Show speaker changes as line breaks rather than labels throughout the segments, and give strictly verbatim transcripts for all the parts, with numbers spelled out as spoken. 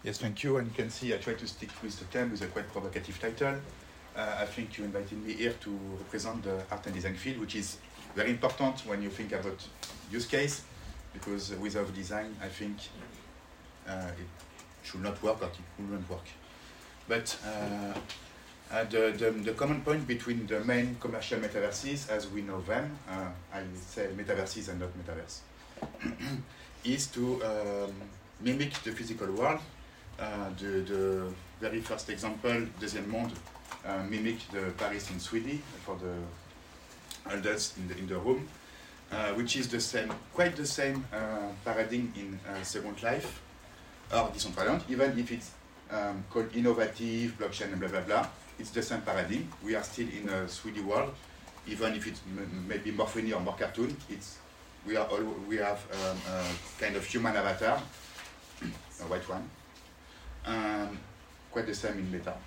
Yes, thank you. And you can see I try to stick with the theme with a quite provocative title. Uh, I think you invited me here to represent the art and design field, which is very important when you think about use case, because without design, I think uh, it should not work or it wouldn't work. But uh, uh, the, the, the common point between the main commercial metaverses, as we know them, uh, I say metaverses and not metaverse, is to um, mimic the physical world. Uh, the, the very first example, Deuxième Monde, uh, mimic the Paris in Sweden for the adults in the, in the room, uh, which is the same, quite the same uh, paradigm in uh, Second Life or Decentraland, even if it's um, called innovative, blockchain, and blah, blah, blah. It's the same paradigm. We are still in a three D world, even if it's m maybe more funny or more cartoon. It's, we, are all, we have um, a kind of human avatar, a white one. Um, quite the same in meta.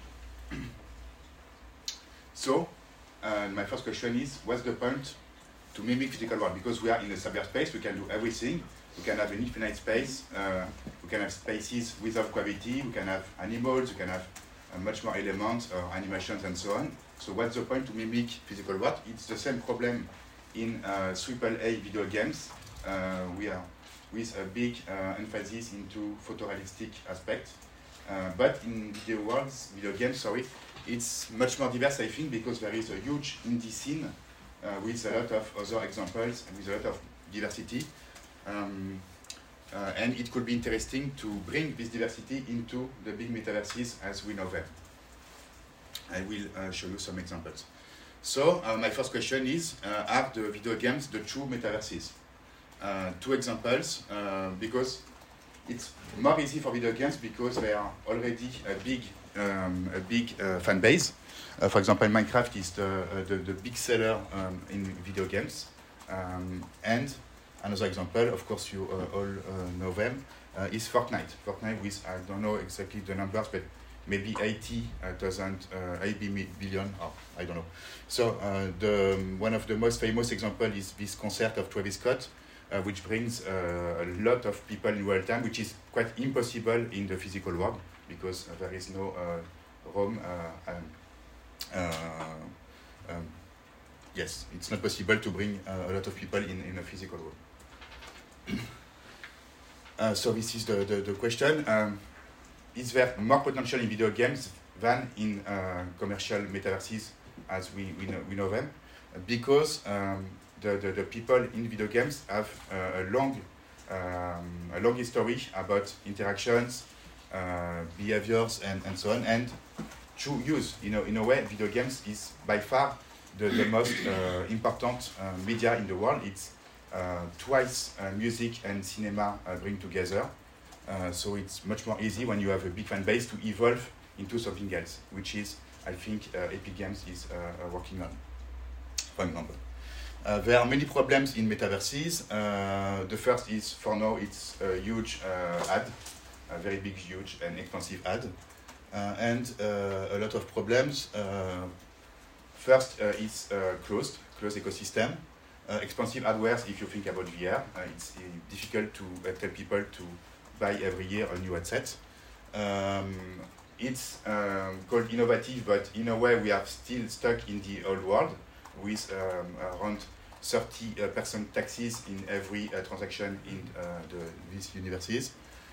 So, uh, my first question is, what's the point to mimic physical world? Because we are in a cyberspace, we can do everything. We can have an infinite space, uh, we can have spaces without gravity, we can have animals, we can have uh, much more elements or animations and so on. So what's the point to mimic physical world? It's the same problem in uh, triple A video games. Uh, we are with a big uh, emphasis into photorealistic aspects. Uh, but in video worlds, video games, sorry, it's much more diverse, I think, because there is a huge indie scene uh, with a lot of other examples and with a lot of diversity. Um, uh, and it could be interesting to bring this diversity into the big metaverses as we know them. I will uh, show you some examples. So uh, my first question is, uh, are the video games the true metaverses? Uh, two examples, uh, because it's more easy for video games because they are already a big, um, a big uh, fan base. Uh, for example, Minecraft is the, uh, the, the big seller um, in video games. Um, and another example, of course you uh, all uh, know them, uh, is Fortnite. Fortnite with, I don't know exactly the numbers, but maybe eighty thousand, uh, eighty billion, or I don't know. So uh, the, um, one of the most famous examples is this concert of Travis Scott, Uh, which brings uh, a lot of people in real time, which is quite impossible in the physical world because uh, there is no uh, room. Uh, um, uh, um, yes, it's not possible to bring uh, a lot of people in, in a physical world. uh, so this is the, the, the question. Um, is there more potential in video games than in uh, commercial metaverses as we, we, know, we know them? Because um, The, the, the people in video games have uh, a long um, a long history about interactions, uh, behaviors, and, and so on, and true use. You know, in a way, video games is by far the, the most uh, important uh, media in the world. It's uh, twice uh, music and cinema uh, bring together, uh, so it's much more easy when you have a big fan base to evolve into something else, which is, I think, uh, Epic Games is uh, working on, for example. Uh, there are many problems in metaverses. Uh, the first is, for now, it's a huge uh, ad, a very big, huge, and expensive ad, uh, and uh, a lot of problems. Uh, first, uh, it's uh, closed, closed ecosystem. Uh, expensive hardware, if you think about V R, uh, it's uh, difficult to uh, tell people to buy every year a new headset. Um, it's um, called innovative, but in a way, we are still stuck in the old world, with um, around thirty percent uh, taxes in every uh, transaction in uh, the, these universes.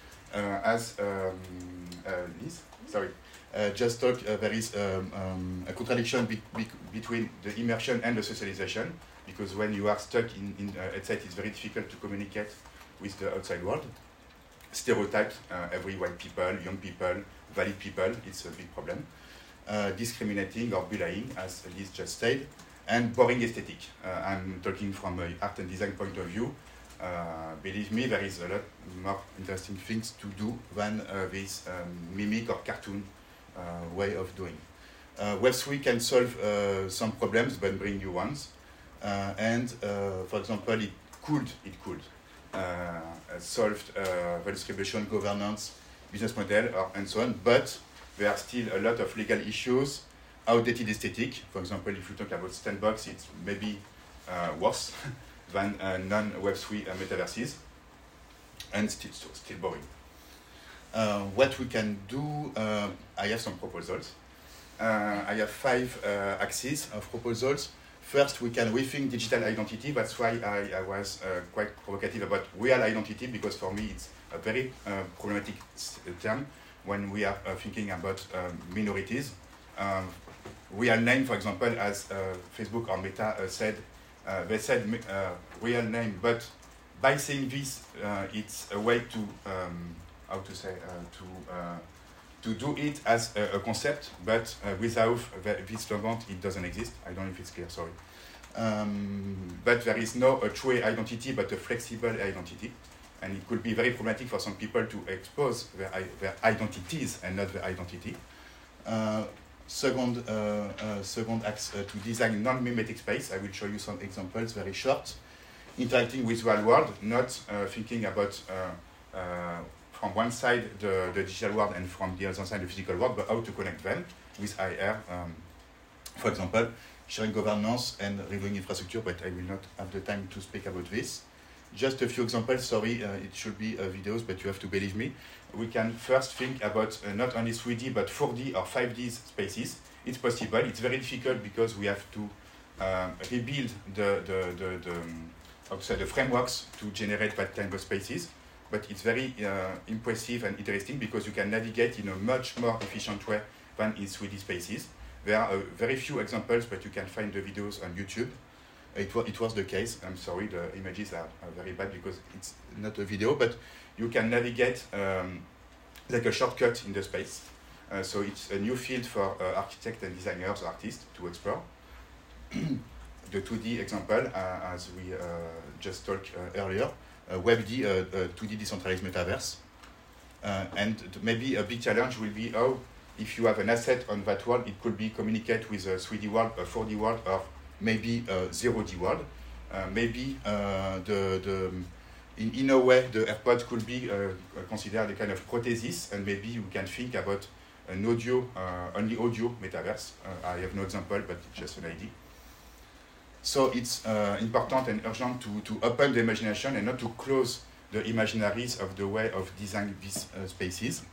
Uh, as um, uh, Liz, sorry, uh, just talked, uh, there is um, um, a contradiction be be between the immersion and the socialization, because when you are stuck in, in a headset, it's very difficult to communicate with the outside world. Stereotypes, uh, every white people, young people, valid people, it's a big problem. Uh, discriminating or bullying, as Liz just said. And boring aesthetic. Uh, I'm talking from an art and design point of view. Uh, believe me, there is a lot more interesting things to do than uh, this um, mimic or cartoon uh, way of doing. Uh, Web three can solve uh, some problems, but bring new ones. Uh, and, uh, for example, it could, it could uh, solve uh, the distribution, governance, business model, or, and so on. But there are still a lot of legal issues. Outdated aesthetic, for example, if you talk about Sandbox, it's maybe uh, worse than uh, non-Web three uh, metaverses, and still, still boring. uh, what we can do, uh, I have some proposals. Uh, I have five uh, axes of proposals. First, we can rethink digital identity. That's why I, I was uh, quite provocative about real identity, because for me it's a very uh, problematic term when we are uh, thinking about um, minorities. Um, real name, for example, as uh, Facebook or Meta uh, said, uh, they said uh, real name, but by saying this, uh, it's a way to, um, how to say, uh, to uh, to do it as a, a concept, but uh, without this slogan, it doesn't exist. I don't know if it's clear, sorry. Um, but there is no a true identity, but a flexible identity. And it could be very problematic for some people to expose their, their identities and not their identity. Uh, second, uh, uh, second axe, uh, to design non-mimetic space. I will show you some examples, very short. Interacting with real world, not uh, thinking about uh, uh, from one side the, the digital world and from the other side the physical world, but how to connect them with I R. Um, for example, sharing governance and reviewing infrastructure, but I will not have the time to speak about this. Just a few examples, sorry, uh, it should be uh, videos, but you have to believe me. We can first think about uh, not only three D, but four D or five D spaces. It's possible. It's very difficult because we have to uh, rebuild the, the, the, the, um, how to say, the frameworks to generate that kind of spaces. But it's very uh, impressive and interesting because you can navigate in a much more efficient way than in three D spaces. There are uh, very few examples, but you can find the videos on YouTube. It, wa it was the case. I'm sorry, the images are, are very bad because it's not a video, but you can navigate um, like a shortcut in the space. Uh, so it's a new field for uh, architects and designers, artists to explore. The two D example, uh, as we uh, just talked uh, earlier, uh, WebD, uh, uh, two D decentralized metaverse. Uh, and maybe a big challenge will be how, if you have an asset on that world, it could be communicate with a three D world, a four D world, or maybe a zero D world. Uh, maybe uh, the, the in, in a way the AirPod could be uh, considered a kind of prosthesis, and maybe you can think about an audio, uh, only audio metaverse. Uh, I have no example, but it's just an idea. So it's uh, important and urgent to, to open the imagination and not to close the imaginaries of the way of designing these uh, spaces.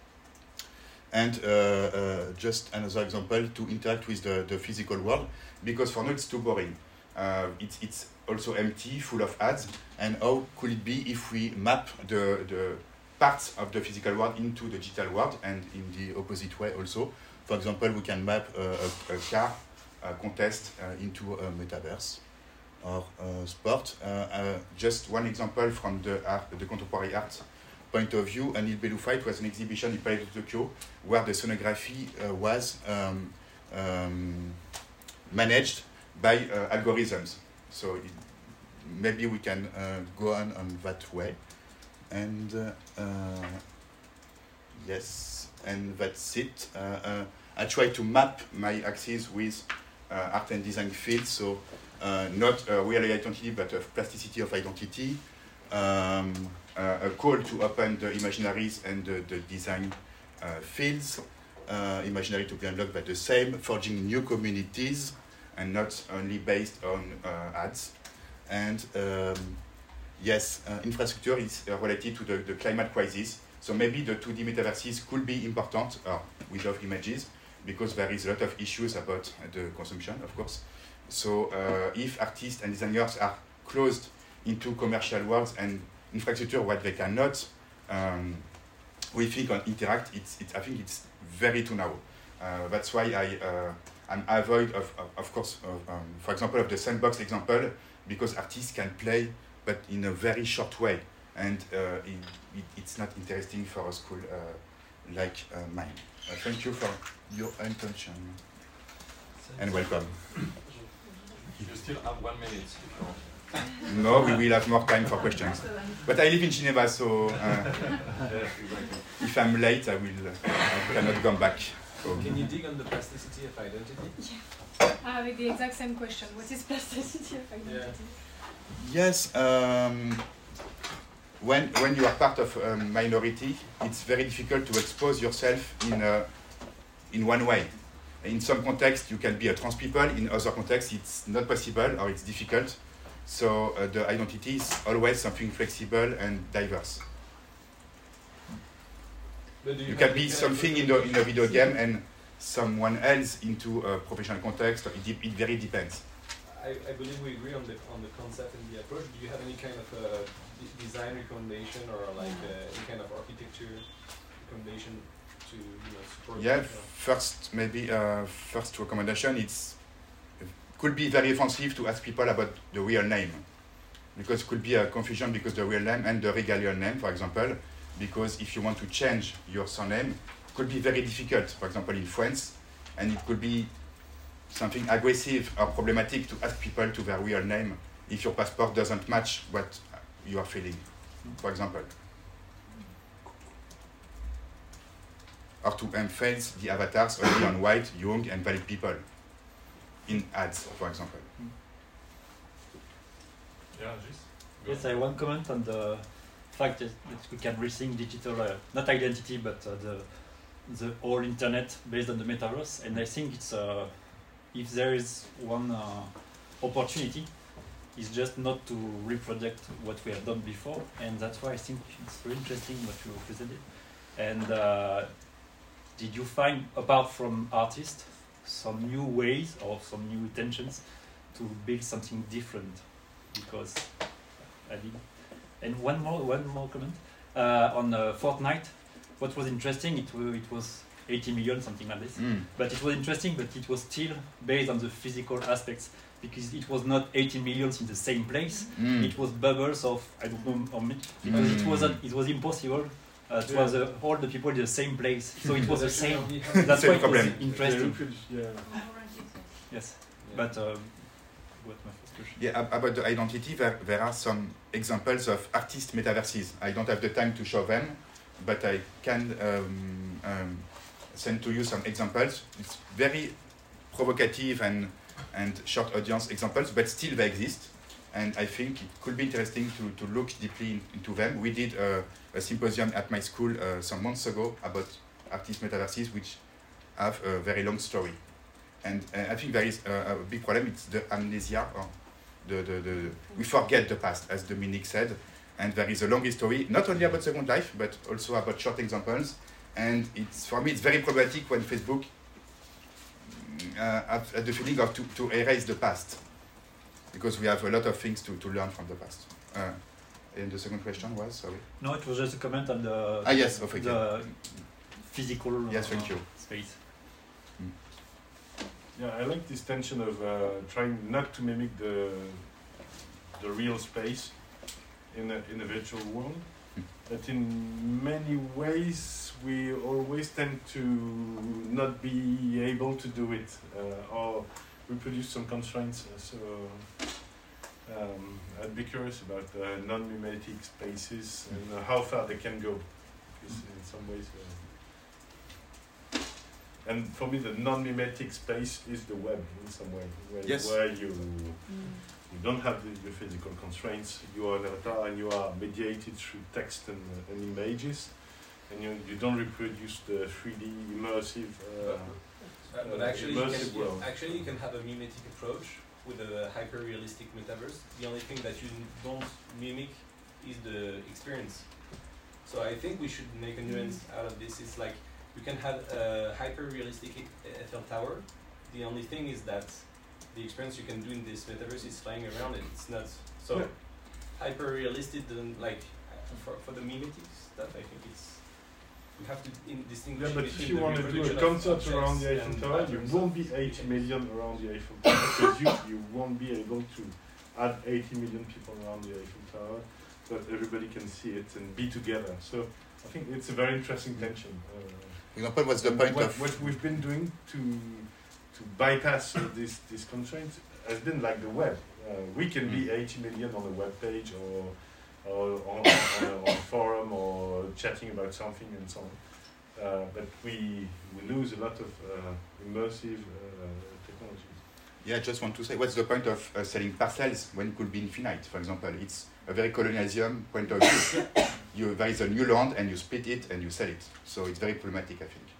And uh, uh, just another example, to interact with the, the physical world, because for now it's too boring. Uh, it's, it's also empty, full of ads, and how could it be if we map the, the parts of the physical world into the digital world, and in the opposite way also. For example, we can map uh, a, a car a contest uh, into a metaverse or uh, sport. Uh, uh, just one example from the, art, the contemporary art point of view, Anil Beloufa was an exhibition in Palais de Tokyo where the scenography uh, was um, um, managed by uh, algorithms. So it, maybe we can uh, go on on that way. And uh, uh, yes, and that's it. Uh, uh, I try to map my axis with uh, art and design fields, so uh, not a real identity, but a plasticity of identity. Um, uh, a call to open the imaginaries and the, the design uh, fields. Uh, imaginary to be unlocked, but the same, forging new communities and not only based on uh, ads. And um, yes, uh, infrastructure is uh, related to the, the climate crisis. So maybe the two D metaverses could be important, or without images, because there is a lot of issues about the consumption, of course. So uh, if artists and designers are closed into commercial worlds and infrastructure what they cannot um, we think on interact, it's, it's, I think it's very too narrow. Uh, that's why I, uh, I'm avoid of, of, of course, of, um, for example, of the sandbox example, because artists can play, but in a very short way. And uh, it, it, it's not interesting for a school uh, like uh, mine. Uh, thank you for your attention. And welcome.
You still have one minute if you want.
No, we will have more time for questions. But I live in Geneva, so uh, if I'm late, I will uh, I cannot come back. So.
Can you dig on the plasticity of identity?
Yeah. Uh, with the exact same question. What is plasticity of identity?
Yeah.
Yes. Um, when when you are part of a minority, it's very difficult to expose yourself in a, in one way. In some contexts, you can be a trans people. In other contexts, it's not possible or it's difficult. So uh, the identity is always something flexible and diverse.
But do
You
have
can
any
be
kind
something
of
in, the, in a video game and someone else into a professional context. It, de- it very depends.
I, I believe we agree on the on the concept and the approach. Do you have any kind of uh, d- design recommendation or like uh, any kind of architecture recommendation to you know support?
Yeah,
uh,
first maybe uh, first recommendation. It's could be very offensive to ask people about the real name, because it could be a confusion because the real name and the regalian name, for example. Because if you want to change your surname, it could be very difficult. For example, in France, and it could be something aggressive or problematic to ask people to their real name if your passport doesn't match what you are feeling, for example. Or to emphasize the avatars only on white, young, and valid people in ads, for example.
Yeah, just.
Yes, I have one comment on the fact that we can rethink digital, uh, not identity, but uh, the the whole internet based on the metaverse. And I think it's uh, if there is one uh, opportunity, it's just not to reproduce what we have done before, and that's why I think it's very interesting what you presented. And uh, did you find, apart from artists, some new ways or some new intentions to build something different? Because I did. And one more, one more comment uh, on uh, Fortnite. What was interesting, it, w- it was eighty million, something like this.
Mm.
But it was interesting, but it was still based on the physical aspects, because it was not eighty millions in the same place.
Mm.
It was bubbles of I don't know how many, because it
Mm.
wasn't. It was impossible uh, to
Yeah.
have the, all the people in the same place. So it was the same.
Actually,
That's
Same
why it was
problem.
interesting.
Yeah.
Yes,
Yeah.
but uh, what my first question?
Yeah, ab- about the identity, there, there are some examples of artist metaverses. I don't have the time to show them, but I can um, um, send to you some examples. It's very provocative and, and short audience examples, but still they exist. And I think it could be interesting to, to look deeply in, into them. We did a, a symposium at my school uh, some months ago about artist metaverses, which have a very long story. And uh, I think there is a, a big problem. It's the amnesia, or the, the, the we forget the past, as Dominique said. And there is a long history, not only about Second Life, but also about short examples. And it's for me, it's very problematic when Facebook uh, have, have the feeling of to, to erase the past, because we have a lot of things to, to learn from the past. Uh, and the second question was, sorry.
No, it was just a comment on the
Ah, yes, okay.
the physical
Yes, thank you.
space.
Yeah, I like this tension of uh, trying not to mimic the the real space in a, in a virtual world.
Mm.
But in many ways, we always tend to not be able to do it, uh, or we produce some constraints. Uh, so um, I'd be curious about uh, non-mimetic spaces and uh, how far they can go, because in some ways. Uh, And for me, the non-mimetic space is the web in some way, where,
Yes.
where you you don't have the, the physical constraints. You are an avatar, and you are mediated through text and, uh, and images, and you you don't reproduce the three D immersive. Uh,
Uh, but
Uh,
actually, you
immersive
can,
world.
actually, you can have a mimetic approach with a hyper-realistic metaverse. The only thing that you don't mimic is the experience. So I think we should make a nuance out of this. It's like you can have a hyper-realistic Eiffel Tower. The only thing is that the experience you can do in this metaverse is flying around it. It's not so
Yeah.
hyper-realistic. Doesn't like for for the mimetic stuff. I think it's. You have to in distinguish
yeah, but
between
if you
the
want to do a
reproduction of
concert
objects
around the Eiffel
and
Tower, you
patterns
won't
of
be eighty
objects.
million around the Eiffel Tower, because you you won't be able to add eighty million people around the Eiffel Tower, so that everybody can see it and be together. So I think it's a very interesting tension. Uh,
For example, what's the point
what,
of...
what we've been doing to to bypass uh, this this constraint has been like the web. Uh, we can be eighty million on a web page, or or on, on, a, on a forum, or chatting about something and so on. Uh, but we we lose a lot of uh, immersive uh, technologies.
Yeah, I just want to say, what's the point of uh, selling parcels when it could be infinite, for example? It's a very colonialism point of view. You, there is a new land and you split it and you sell it. So it's very problematic, I think.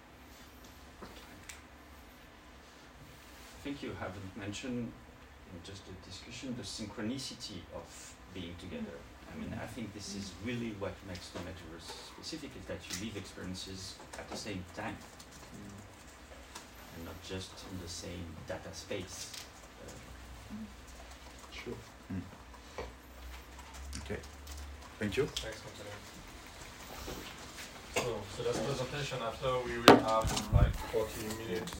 I think you haven't mentioned in just the discussion the synchronicity of being together I mean, I think this is really what makes the metaverse specific, is that you live experiences at the same time, and not just in the same data space. Uh,
Sure.
Mm. Okay. Thank you.
Thanks, Anthony. So, so that's presentation. After we will have like forty minutes